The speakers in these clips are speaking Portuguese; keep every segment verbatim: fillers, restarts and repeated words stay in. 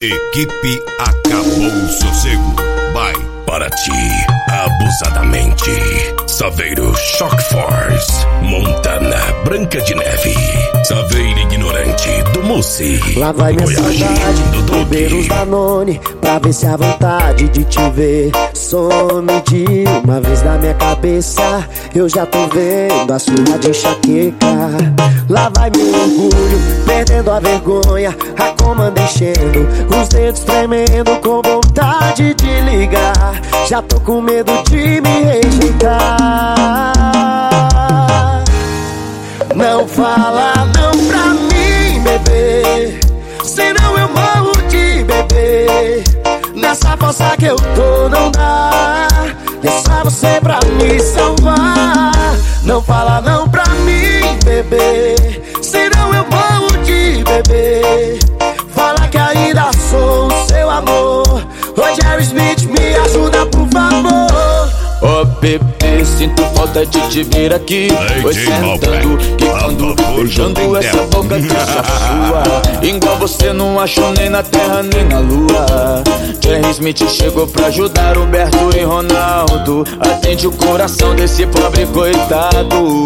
Equipe Acabou o Sossego. Vai para ti, abusadamente. Saveiro Shock Force, Montana Branca de Neve, Saveiro Ignorante do Mussi. Lá vai minha saudade, beber os Danone, pra ver se a vontade de te ver some de uma vez na minha cabeça. Eu já tô vendo a sua de enxaqueca. Lá vai meu orgulho, perdendo a vergonha, a comanda enchendo, os dedos tremendo com vontade de ligar. Já tô com medo de me rejeitar. Não fala não pra mim, bebê, senão eu morro de bebê. Nessa força que eu tô não dá, é só você pra me salvar. Não fala não pra mim, bebê, senão eu morro de bebê. Fala que ainda sou o seu amor. Ô Jerry Smith, me ajuda por favor. Ô oh, bebê, sinto falta de te ver aqui. Foi sentando, quicando, beijando essa boca que só sua. Igual você não achou nem na terra nem na lua. Jerry Smith chegou pra ajudar Humberto e Ronaldo. Atende o coração desse pobre coitado.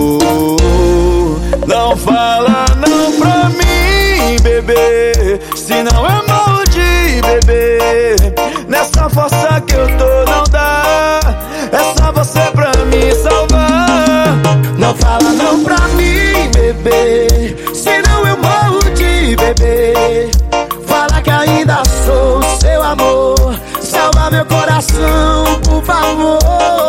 Não fala não pra mim, bebê, senão eu morro de bebê. Nessa força que eu tô não dá, é só você pra me salvar. Não fala não pra mim, bebê, senão eu morro de bebê. Fala que ainda sou o seu amor. Salva meu coração, por favor.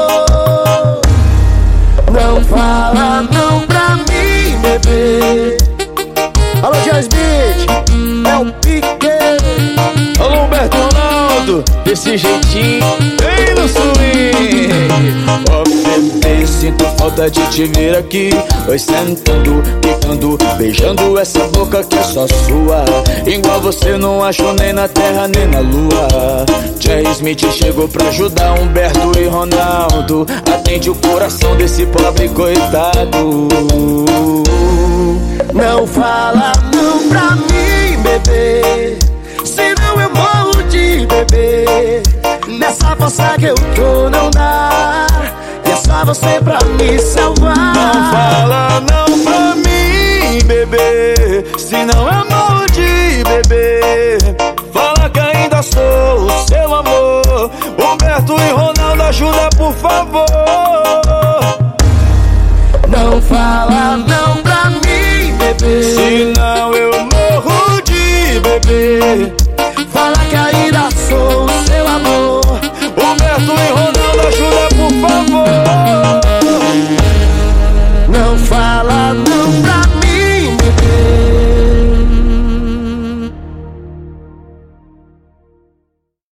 Não fala não pra mim, bebê. Alô, Jerry Smith, é o Pique. Alô, Humberto Ronaldo, desse jeitinho, bem no swing. Ó oh, bebê, sinto falta de te ver aqui. Oi, sentando, quicando, beijando essa boca que é só sua. Igual você não achou nem na terra nem na lua. Jerry Smith chegou pra ajudar Humberto e Ronaldo. Atende o coração desse pobre coitado. Não fala não pra mim, bebê, senão eu morro de bebê. Nessa força que eu tô não dá, é só você pra me salvar. Não fala não pra mim, bebê, senão eu morro de bebê.